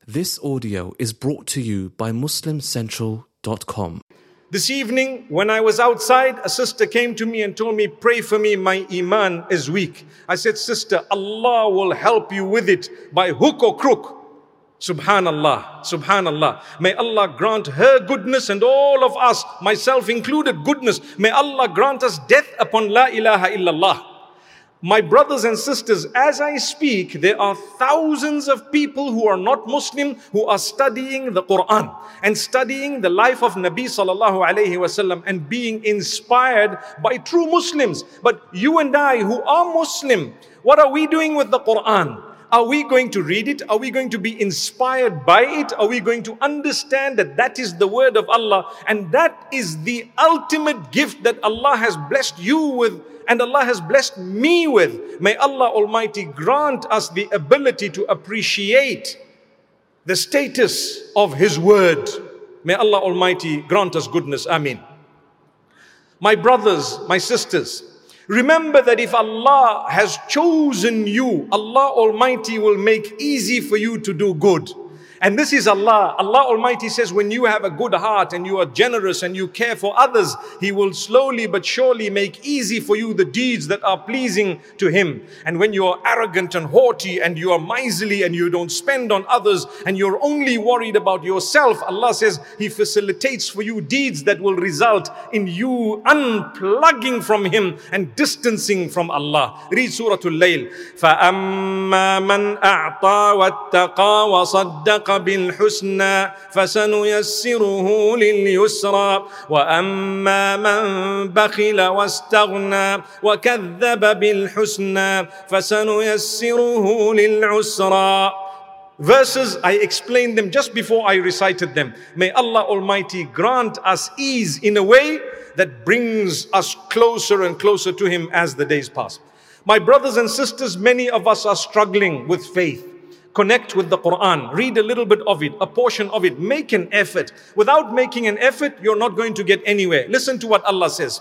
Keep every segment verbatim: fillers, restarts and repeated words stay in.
This audio is brought to you by Muslim Central dot com. This evening, when I was outside, a sister came to me and told me, pray for me, my iman is weak. I said, sister, Allah will help you with it by hook or crook. Subhanallah, Subhanallah. May Allah grant her goodness and all of us, myself included, goodness. May Allah grant us death upon La ilaha illallah. My brothers and sisters, as I speak, there are thousands of people who are not Muslim who are studying the Quran and studying the life of Nabi sallallahu alayhi wasallam and being inspired by true Muslims. But you and I who are Muslim, what are we doing with the Quran? Are we going to read it? Are we going to be inspired by it? Are we going to understand that that is the word of Allah and that is the ultimate gift that Allah has blessed you with and Allah has blessed me with? May Allah Almighty grant us the ability to appreciate the status of His word. May Allah Almighty grant us goodness. Ameen. My brothers, my sisters, remember that if Allah has chosen you, Allah Almighty will make easy for you to do good. And this is Allah. Allah Almighty says when you have a good heart and you are generous and you care for others, He will slowly but surely make easy for you the deeds that are pleasing to Him. And when you are arrogant and haughty and you are miserly and you don't spend on others and you're only worried about yourself, Allah says He facilitates for you deeds that will result in you unplugging from Him and distancing from Allah. Read Surah Al-Layl. فَأَمَّا مَنْ أَعْطَى وَاتَّقَى وَصَدَّقَ بالحسنى فسنيسره لليسرى وأما من بخل واستغنى وكذب بالحسنى فسنيسره للعسرى. Verses, I explained them just before I recited them. May Allah Almighty grant us ease in a way that brings us closer and closer to Him as the days pass. My brothers and sisters, many of us are struggling with faith. Connect with the Quran, read a little bit of it, a portion of it, make an effort. Without making an effort, you're not going to get anywhere. Listen to what Allah says.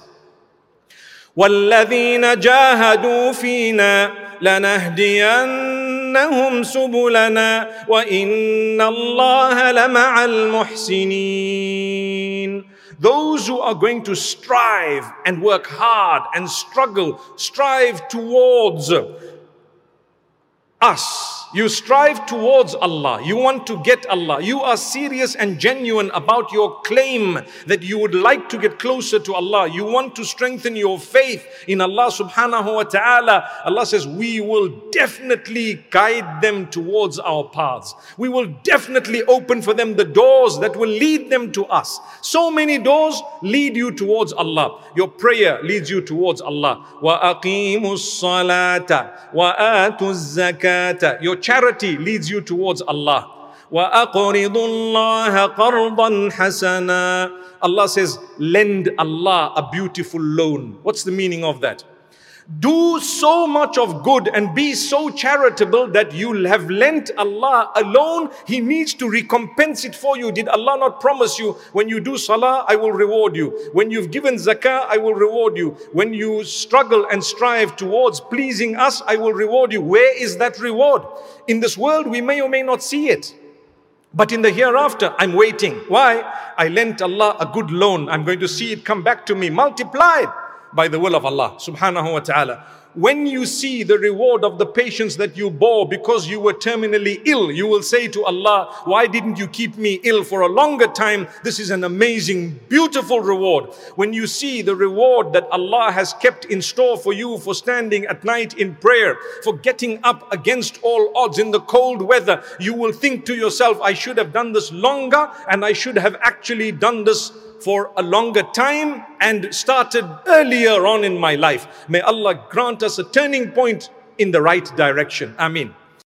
وَالَّذِينَ جَاهَدُوا فِينَا لَنَهْدِيَنَّهُمْ سُبُلَنَا وَإِنَّ اللَّهَ لَمَعَ الْمُحْسِنِينَ. Those who are going to strive and work hard and struggle, strive towards us. You strive towards Allah. You want to get Allah. You are serious and genuine about your claim that you would like to get closer to Allah. You want to strengthen your faith in Allah subhanahu wa ta'ala. Allah says, we will definitely guide them towards our paths. We will definitely open for them the doors that will lead them to us. So many doors lead you towards Allah. Your prayer leads you towards Allah. وَأَقِيمُوا الصَّلَاةَ وَآتُوا الزَّكَاةَ. Your charity leads you towards Allah. وَأَقْرِضُوا اللَّهَ قَرْضًا حَسَنًا. Allah says, lend Allah a beautiful loan. What's the meaning of that? Do so much of good and be so charitable that you'll have lent Allah a loan. He needs to recompense it for you. Did Allah not promise you, when you do salah, I will reward you. When you've given zakah, I will reward you. When you struggle and strive towards pleasing us, I will reward you. Where is that reward? In this world, we may or may not see it. But in the hereafter, I'm waiting. Why? I lent Allah a good loan. I'm going to see it come back to me, multiplied by the will of Allah subhanahu wa ta'ala. When you see the reward of the patience that you bore because you were terminally ill, you will say to Allah, why didn't you keep me ill for a longer time? This is an amazing, beautiful reward. When you see the reward that Allah has kept in store for you for standing at night in prayer, for getting up against all odds in the cold weather, you will think to yourself, I should have done this longer and I should have actually done this for a longer time and started earlier on in my life. May Allah grant us a turning point in the right direction. Ameen.